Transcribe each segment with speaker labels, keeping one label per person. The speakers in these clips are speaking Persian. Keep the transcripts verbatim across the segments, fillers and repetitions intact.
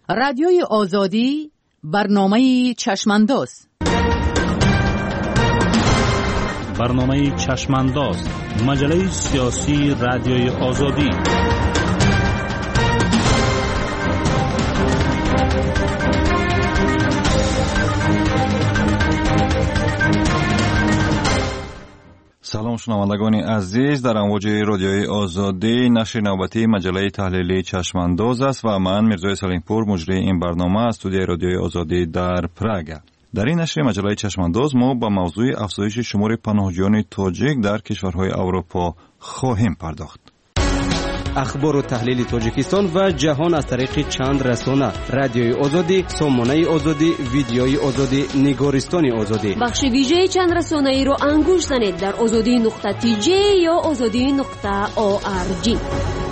Speaker 1: رادیوی آزادی برنامه چشمانداز.
Speaker 2: برنامه چشمانداز، مجله سیاسی رادیوی آزادی.
Speaker 3: سلام شنوندگان عزیز، در امواج رادیوی آزادی نشر نوبتی مجله تحلیلی چشمانداز است و من میرزا سلیمپور مجری این برنامه از استودیوی رادیوی آزادی در پراگ. در این نشر مجله چشمانداز ما با موضوع افزایش شمار پناهجویان تاجیک در کشورهای اروپا خواهیم پرداخت.
Speaker 4: اخبار و تحلیل تاجیکستان و جهان از طریق چند رسانه: رادیوی آزادی، سامانه آزادی، ویدیوی آزادی، نگارستان آزادی.
Speaker 5: بخش ویژه چند رسانه ای رو انگوش زنید در آزادی نقطه تی جی یا آزادی نقطه او آر جی.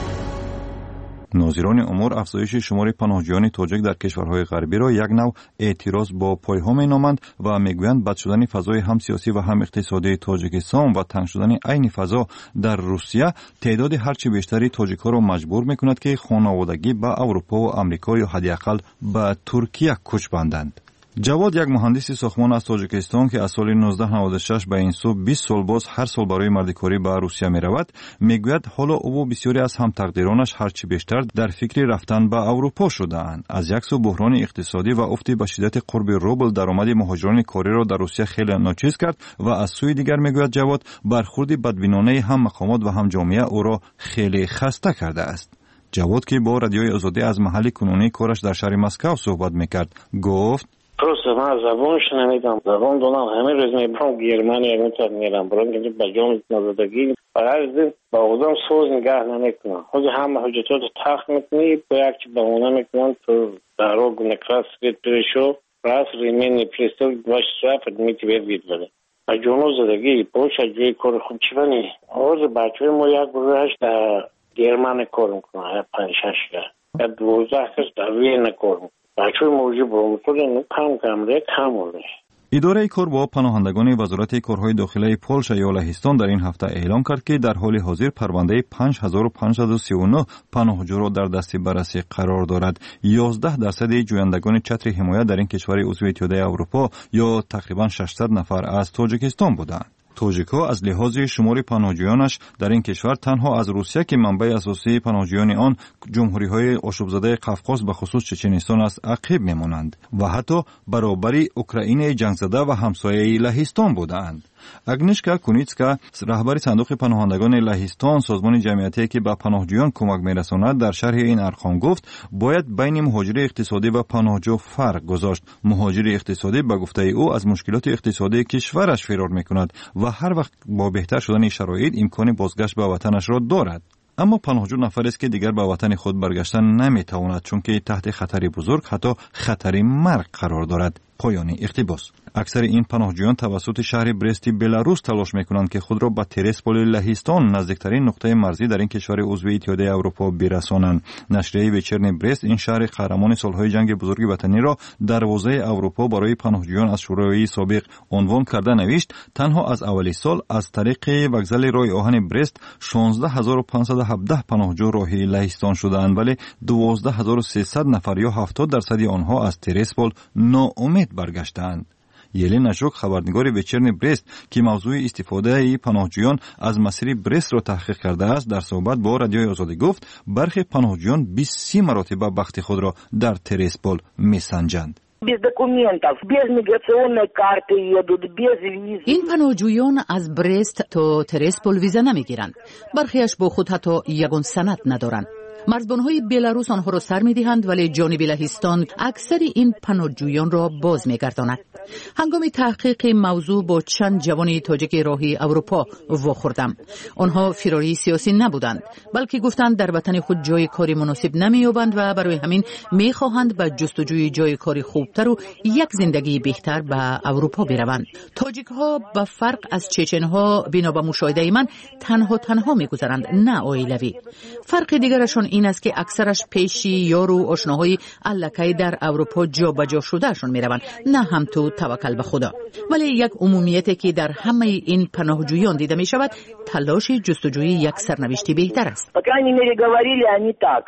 Speaker 3: ناظران امور افزایش شمار پناهجویان تاجیک در کشورهای غربی را یک نوع اعتراض با پایه‌ها می‌نامند و میگویند بد شدن فضای هم سیاسی و هم اقتصادی تاجیکستان و تنگ شدن عین فضا در روسیه تعداد هرچه بیشتری تاجیک‌ها را مجبور می‌کند که خانوادگی به اروپا و آمریکا یا حداقل به ترکیه کوچ بندند. جواد، یک مهندس ساختمان از تاجیکستان که از سال نوزده نود و شش به این سو بیست سال باز هر سال برای مردکاری به روسیه می رود، می گوید حالا او و بسیاری از هم تقدیرانش هرچی بیشتر در فکر رفتن به اروپا شده اند. از یک سو بحران اقتصادی و افت به شدت قرب روبل درآمد مهاجران کاری را در روسیه خیلی ناچیز کرد و از سوی دیگر می گوید جواد برخورد بدبینانه هم مقامات و هم جامعه او را خیلی خسته کرده است. جواد که با رادیوی آزادی از محل کنونی کارش در شهر مسکو صحبت میکرد گفت:
Speaker 6: просто من زبانش نمیدم، زبان دونم همه روز میبرم گرمانی میتونم میرم برام که بجام نزدگی و هر زن با خودم سوز نگاه نمیکنم. خود همه حجتات تخت میکنی با یک چی بمونه میکنم تو در رو نکراس گیتشو راس ریمینی پریستل باش رفت میتی بید بده و جونو زدگی پوش جوی کار خوب چی بنی آز بچه ما یک گروهش در گرمانی کار میکنه پنج شش که دوزده کس در وین کار میکنه.
Speaker 3: اداره کار با پناهندگان وزارت کارهای داخلی پولش یا لهستان در این هفته اعلام کرد که در حال حاضر پرونده پنج هزار و پانصد و سی و نه پناهجو را در دست بررسی قرار دارد. یازده درصد جویندگان چتر حمایت در این کشور عضو اتحادیه اروپا یا تقریبا ششصد نفر از تاجیکستان بودند. تاجیک‌ها از لحاظ شمار پناهجویانش در این کشور تنها از روسیه که منبع اساسی پناهجویان آن جمهوری‌های آشوب‌زده قفقاز به خصوص چچنستان است عقب می‌مانند و حتی برابری اوکراین جنگ زده و همسایه لهستان بودند. اگنیشکا کونیتسکا، رهبر صندوق پناهندگان لهستان، سازمان جمعیتی که به پناهجویان کمک می‌رساند، در شرح این ارقام گفت باید بین مهاجر اقتصادی و پناهجو فرق گذاشت. مهاجر اقتصادی به گفته او از مشکلات اقتصادی کشورش فرار می‌کند و هر وقت با بهتر شدن شرایط امکان بازگشت به وطنش را دارد. اما پناهجو نفری است که دیگر به وطن خود برگشتن نمی‌تواند چون که تحت خطری بزرگ حتی خطری مرگ قرار دارد. پایان اقتباس. اکثر این پناهجویان توسط شهر برست بلاروس تلاش میکنند که خود را به تریسپول لهستان نزدیکترین نقطه مرزی در این کشور عضو اتحادیه اروپا برسانند. نشریه وچرن برست این شهر قهرمان سالهای جنگ بزرگ وطنی را دروازه اروپا برای پناهجویان از شوروی سابق عنوان کرده نوشت: تنها از اول سال از طریق وکزل راه آهن برست شانزده هزار و پانصد و هفده پناهجو راهی لهستان شده‌اند، ولی دوازده هزار و سیصد نفر یا هفتاد درصد آنها از تریسپول ناامید برگشتند. یلنا ژوک، خبرنگار وچرن برست که موضوع استفاده پناهجویان از مسیر برست را تحقیق کرده است، در صحبت با رادیوی آزادی گفت برخی پناهجویان بیست مرتبه بخت خود را در تریسپول میسنجند.
Speaker 1: این پناهجویان از برست تا تریسپول ویزا نمیگیرند. برخیش با خود حتی یگان سند ندارند. مرزبان‌های بلاروس آنها را سر می‌دهند ولی جانب لهستان اکثر این پناهجویان را باز می‌گرداند. هنگام تحقیق موضوع با چند جوان تاجیک راهی اروپا واخوردم. آنها فراری سیاسی نبودند، بلکه گفتند در وطن خود جای کاری مناسب نمی‌یابند و برای همین می‌خواهند به جستجوی جای کاری خوبتر و یک زندگی بهتر به اروپا بروند. تاجیک‌ها به فرق از چچن‌ها بنا به مشاهده من تنها تنها می‌گذرند، نه عائلوی. فرق دیگرشان این است که اکثرش پیشی یار و آشناهای الکی در اروپا جابجا شدهشون میروند، نه هم تو توکل به خدا. ولی یک عمومیتی که در همه این پناهجویان دیده می شود تلاش جستجوی یک سرنوشتی بهتر است.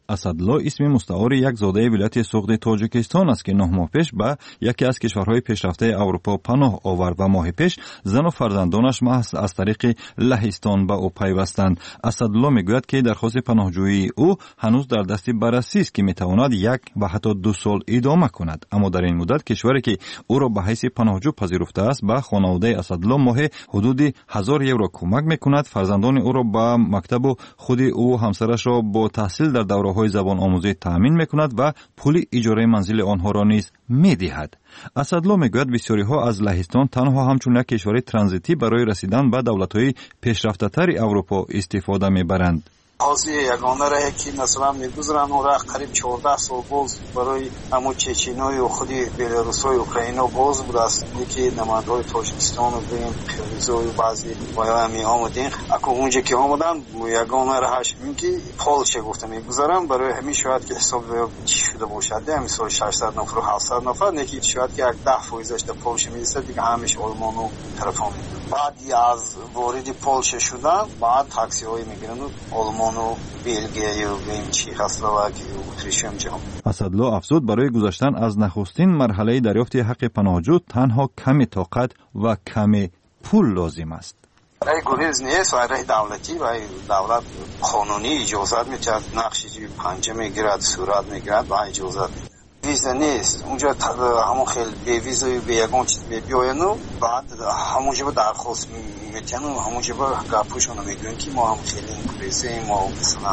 Speaker 3: اسدالله اسم مستعار یک زاده ولایت سوغد تاجیکستان است که نه ماه پیش به یکی از کشورهای پیشرفته اروپا پناه آورد و ماه پیش زن و فرزندانش محض از طریق لهستان به او پیوستند. اسدالله میگوید که درخواست پناهجویی او هنوز در دست بررسی است که میتواند یک و حتی دو سال ادامه کند، اما در این مدت کشوری که او را به حیث پناهجو پذیرفته است به خانواده اسدالله ماه حدود هزار یورو کمک میکند. فرزندان او را به مکتب و خود او و همسرش را با تحصیل در دوره‌های زبان آموزی تأمین میکند و پول اجاره منزل آنها را نیز میدهد. اسدالله میگوید بسیاری ها از لهستان تنها همچون یک کشور ترانزیتی برای رسیدن به دولت‌های پیشرفته‌تر اروپا استفاده میبرند.
Speaker 7: حاضی یگانه راه که مثلا میگذرن اون راه قریب چهارده سال باز برای همون چچنای و خودی بلاروسای اوکراینا باز بود است که نماینده‌های تاجیکستان و بین قرقیزای و بعضی بایا می آمدین اکو اونجا که آمدن یگانه راهش میگی پولشه گفته میگذرن برای همین شاید که حساب چی شده باشد همین سال ششصد نفر و هفتصد نفر نکی شاید که یک ده فایزش در پولشه میرسه دیگه همیش آلمان و طرفان بعد از وارد پولشه شدن بعد تاکسی های میگیرن آلمان و بلژیک و بین چکسلواکی و اتریش هم جام.
Speaker 3: اسدالله افزود برای گذشتن از نخستین مرحله دریافت حق پناهجو تنها کمی طاقت و کمی پول لازم است.
Speaker 7: ای گریز نیست و راه دولتی و دولت قانونی اجازت می‌دهد نقشی پنجه میگیرد صورت میگیرد و اجازت ویزا نیست اونجا همون خیلی به ویزای به یگان چیز بیاین و بعد همونجا با درخواست میتین و همونجا با گپوشون میگن که ما هم خیلی اینکریزه ما مثلا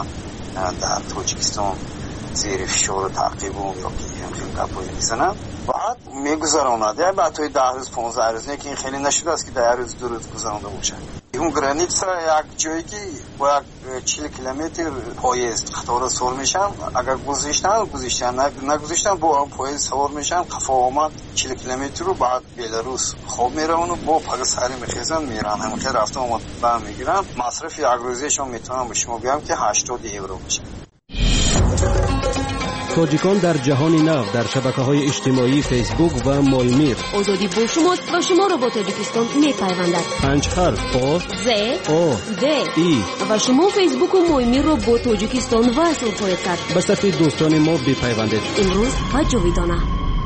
Speaker 7: در تاجیکستان زیر فشار تعقیب و یا که خیلی گپوی میزنن بعد میگذراند یا بعد توی ده روز پانزده روز نه که این خیلی نشده است که ده روز دو روز گذرانده باشه. اون گرانیتسا یک جایی که با یک چهل کیلومتر پاییز قطار سوار میشن اگر گذاشتن گذاشتن نگذاشتن با هم پاییز سوار میشن قفا آمد چهل کیلومتر رو بعد بلاروس خوب میرن و با پاک سری میخیزن میرن همون که رفته آمد برم میگیرن مصرف یک روزیشون میتونم به شما بگم که هشتاد یورو میشه.
Speaker 4: تاجیکان در جهان نو در شبکه‌های اجتماعی فیسبوک و مایمیر
Speaker 5: آزادی با شماست و شما را با تاجیکستان می‌پیوندد.
Speaker 4: پنج حرف آ
Speaker 5: ز
Speaker 4: او
Speaker 5: د
Speaker 4: ای
Speaker 5: و شما فیسبوک و مایمیر را با تاجیکستان وصل خواهید کرد.
Speaker 4: به صفحه دوستان ما بپیوندید.
Speaker 5: امروز و جاویدانه.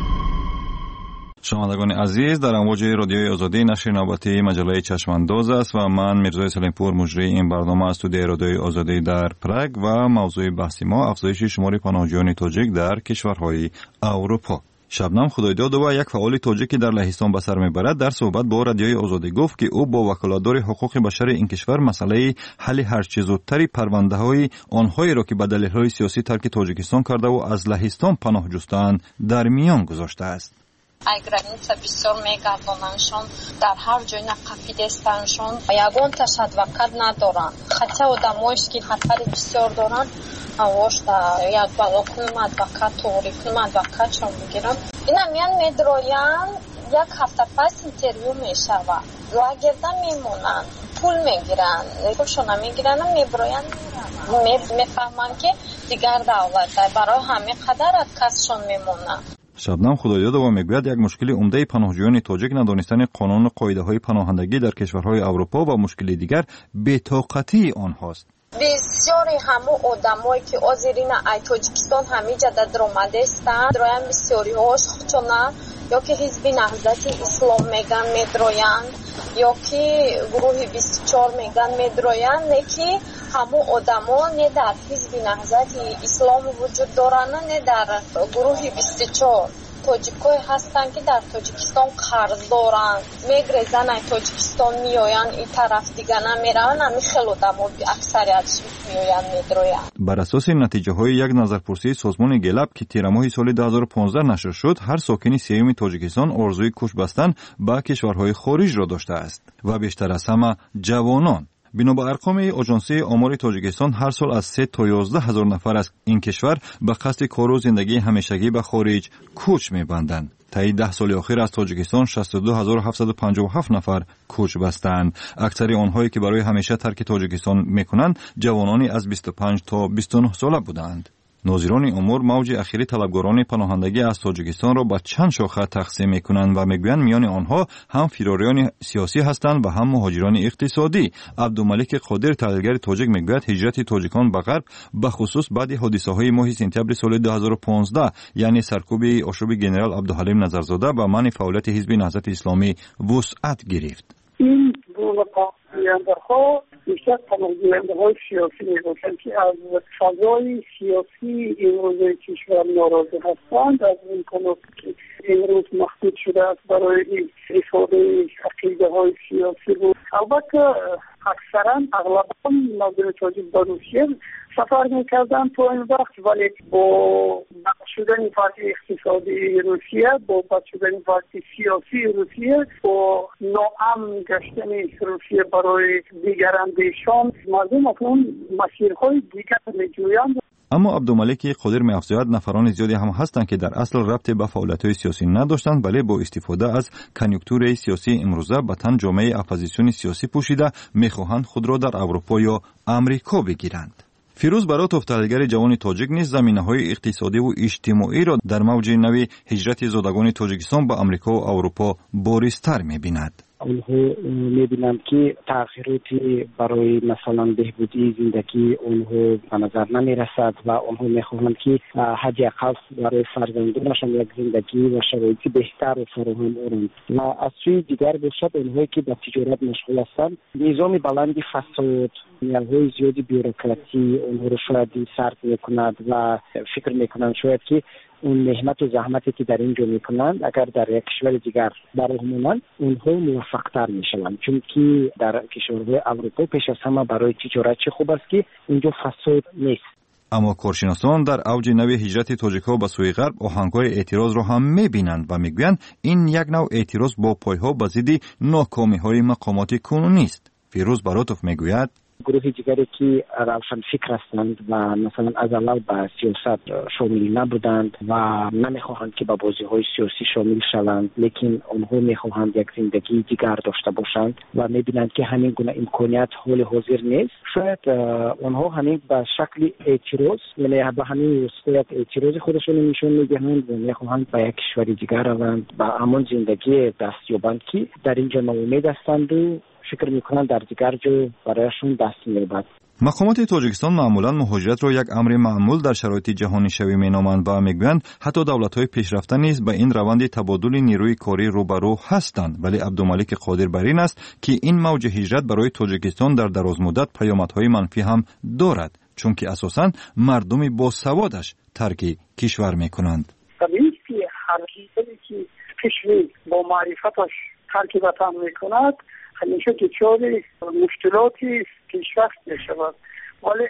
Speaker 3: شنوندگان عزیز، در امواج رادیوی آزادی نشر نوبتی مجله چشمانداز است و من میرزای سلیمپور مجری این برنامه از استودیوی رادیوی آزادی در پراگ و موضوع بحث ما افزایش شمار پناهجویان تاجیک در کشورهای اروپا. شبنم خدایداد و یک فعال تاجیکی در لهستان به سر میبرد در صحبت با رادیوی آزادی گفت که او با وکالتدار حقوق بشر این کشور مسئله حل هر چه زودتری پرونده های آنهایی را که به دلیل های سیاسی ترک تاجیکستان کرده و از لهستان پناه جستند در میان گذاشته است.
Speaker 8: ай граница бисёр мегардонаншон дар ҳар ҷой нақафидестаншон ягонташ адвокат надоранд хотя одамоиш ки хатари бисёр доранд авошта як бало кунум адвокат тоғри кунум адвокатшон мегирам ина миян медроянд як ҳафта пас интервю мешавад лагерда мемонанд пул мегиранд пулшона мегиранд меброянд мераванд мефаҳманд ки дигар давлатда барои ҳамин қадар отказшон мемонанд.
Speaker 3: شبنم خدایدادова میگوید یک مشکل عمده پناهجویان تاجیک ندانستن قانون و قاعده‌های پناهندگی در کشورهای اروپا و مشکل دیگر بی‌طاقتی آنهاست.
Speaker 8: بسیاری همو آدمایی که آذرین ای تاجیکستان همیجا در درآمده‌اند درایم بسیاری هاش چون یا که حزب نهضت اسلام میگن میدرویند یا که گروه بیست و چهار میگن میدرویند نه که همو آدما نه در حزب نهضت اسلام وجود دارند نه در گروه بیست و چهار تاجیکای هستند که در تاجیکستان قرض دارند میگریزن ای تاجیکستان میآیند این طرف دیگه نمیرن همین خیلی آدما اکثریتش میآیند میدرویند.
Speaker 3: بر اساس نتیجه های یک نظرپرسی سازمان گلب که تیر ماه سال دو هزار و پانزده نشر شد هر ساکن سیوم تاجیکستان آرزوی کوچ بستن به کشورهای خارج را داشته است و بیشتر از همه جوانان. بنا به ارقام آژانس آمار تاجیکستان هر سال از سه تا یازده هزار نفر از این کشور به قصد کار و زندگی همیشگی به خارج کوچ می‌بندند. طی ده سال اخیر از تاجیکستان شصت و دو هزار و هفتصد و پنجاه و هفت نفر کوچ بستند. اکثر آنهایی که برای همیشه ترک تاجیکستان می‌کنند جوانانی از بیست و پنج تا بیست و نه ساله بودند. ناظران امور موج اخیری طلبگاران پناهندگی از تاجیکستان را به چند شاخه تقسیم میکنند و میگویند میان آنها هم فراریان سیاسی هستند و هم مهاجران اقتصادی. عبدالملک قادر تحلیلگر تاجیک میگوید هجرت تاجیکان به غرب به خصوص بعد حادثه های ماه سپتامبر سال دو هزار و پانزده یعنی سرکوب آشوب جنرال عبدالحلیم نظرزاده به منع فعالیت حزب نهضت اسلامی وسعت گرفت.
Speaker 9: این گروه پناهنده‌ها بیشتر پناهنده‌های سیاسی میباشند که از فضای سیاسی امروز کشور ناراضی هستند، از امکاناتی که امروز محدود شده است برای استفاده عقیده‌های سیاسی بود. البته اکثرا اغلبا مردم تاجیک به روسیه سفر میکردن تو این وقت، ولی با بد شدن پارتی اقتصادی روسیه، با بد شدن پارتی سیاسی روسیه، با ناامن گشتن روسیه برای دیگر اندیشان، مردم اکنون مسیرهای دیگر میجویند.
Speaker 3: اما عبدالملک قادر می‌افزاید نفران زیادی هم هستند که در اصل ربط به فعالیت‌های سیاسی نداشتند، ولی با استفاده از کنیونکتور سیاسی امروزه به تن جامعه اپوزیسیون سیاسی پوشیده می‌خواهند خود را در اروپا یا امریکا بگیرند. فیروز براتوف تحلیلگر جوان تاجیک نیز زمینه‌های اقتصادی و اجتماعی را در موج نوی هجرت زادگان تاجیکستان به امریکا و اروپا بارزتر می‌بیند.
Speaker 10: اونها میبینم که تغییراتی برای مثلا بهبودی زندگی اونها به نظر نمیرسد و اونها میخواهند که حداقل برای فرزندانشان یک زندگی و شرایطی بهتر و فراهم آورند. و از سوی دیگر باشد اونهایی که به تجارت مشغول هستند، نظام بلندی فساد، نیازهای زیادی بیوروکراسی اونها رو شاید سرد میکند و فکر میکنند شاید که اون مهنت و زحمتی که در اینجا میکنند اگر در یک کشور دیگر برای اونها موفق‌تر میشوند، چون که در کشورهای اروپا پیش از همه برای تجارت چه خوب است که اینجا فساد نیست.
Speaker 3: اما کارشناسان در اوج نوی هجرت تاجیک‌ها به سوی غرب آهنگ‌های اعتراض را هم می‌بینند و می‌گویند این یک نوع اعتراض با پایه‌ها به ضد ناکامی‌های مقامات کنونی است. فیروز براتوف می‌گوید
Speaker 10: گروه دیگری که روشن فکر هستند و مثلا از اول به سیاست شامل نبودند و نمیخواهند که به بازی های سیاسی شامل شوند، لیکن آنها میخواهند یک زندگی دیگر داشته باشند و میبینند که همین گونه امکانیت حال حاضر نیست. شاید آنها همین به شکل اعتراض، یعنی به همین وسیله اعتراض خودشون نشون میدهند و میخواهند به یک کشور دیگر روند و همان زندگی دست یابند که در اینجا ناامید هستند و فکر میکنند در دیگر جا برایشون دست می‌یابد.
Speaker 3: مقامات تاجیکستان معمولا مهاجرت را یک امر معمول در شرایط جهانی شوی مینامند و میگویند حتی دولت‌های پیشرفته نیز به این روند تبادل نیروی کاری روبرو هستند، ولی عبدالملک قادر بر این است که این موج هجرت برای تاجیکستان در دراز مدت پیامدهای منفی هم دارد، چون که اساساً مردم با سوادش ترک کشور میکنند.
Speaker 9: طبیعی که هر کسی که کشور با معرفتش ترک وطن میکند همیشه دچار مشکلاتی پیشرفت میشود، ولی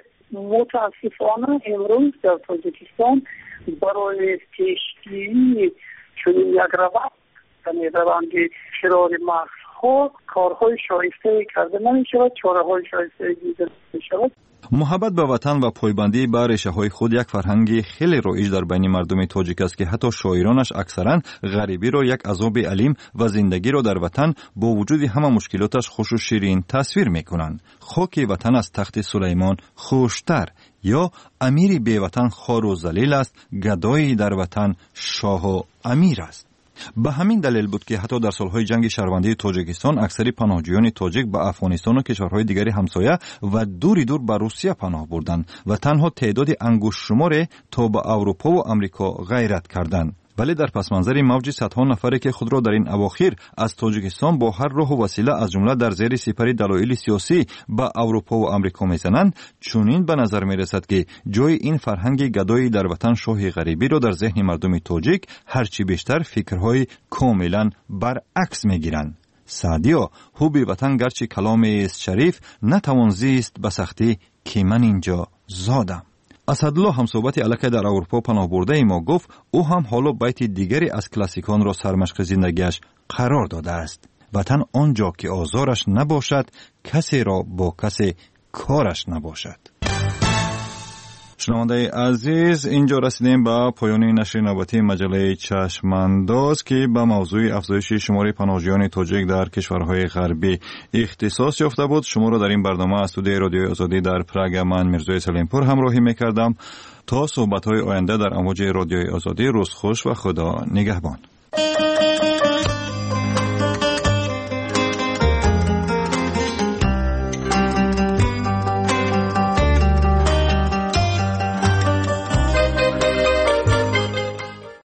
Speaker 9: متاسفانه امروز در تاجیکستان برای پیشگیری چنین یک روند، یعنی روند فرار مغزها، کارهای شایسته کرده نمیشود، چاره‌های شایسته دیده نمیشود.
Speaker 3: محبت به وطن و پایبندی به ریشه‌های خود یک فرهنگ خیلی رایج در بین مردم تاجیک است که حتی شاعرانش اکثرا غریبی را یک عذاب علیم و زندگی را در وطن با وجود همه مشکلاتش خوش و شیرین تصویر می‌کنند. خاک وطن از تخت سلیمان خوشتر، یا امیری بی وطن خوار و ذلیل است، گدایی در وطن شاه و امیر است. به همین دلیل بود که حتی در سالهای جنگ شهروندی تاجیکستان اکثری پناهجویان تاجیک به افغانستان و کشورهای دیگری همسایه و دوری دور به روسیه پناه بردند و تنها تعداد انگشت شماری تا به اروپا و امریکا غیرت کردند. ولی در پس منظر موج صدها نفری که خود را در این اواخر از تاجیکستان با هر راه و وسیله از جمله در زیر سپر دلایل سیاسی به اروپا و امریکا میزنند، چنین به نظر میرسد که جای این فرهنگ گدایی در وطن شاه غریبی را در ذهن مردم تاجیک هرچی بیشتر فکرهای کاملا برعکس میگیرند. سعدیا حب وطن گرچه کلام است شریف، نتوان زیست به سختی که من اینجا زادم. اسدالله هم صحبت الکه در اروپا پناه برده ما گفت او هم حالا بیت دیگری از کلاسیکان را سرمشق زندگیش قرار داده است. وطن آنجا که آزارش نباشد، کسی را با کسی کارش نباشد. شنونده عزیز، اینجا رسیدیم به پایان نشر نوبتی مجله چشمانداز که به موضوع افزایش شمار پناهجویان تاجیک در کشورهای غربی اختصاص یافته بود. شما را در این برنامه از استودیوی رادیوی آزادی در پراگ من میرزای سلیمپور همراهی میکردم. تا صحبت‌های آینده در امواج رادیوی آزادی، روز خوش و خدا نگهبان.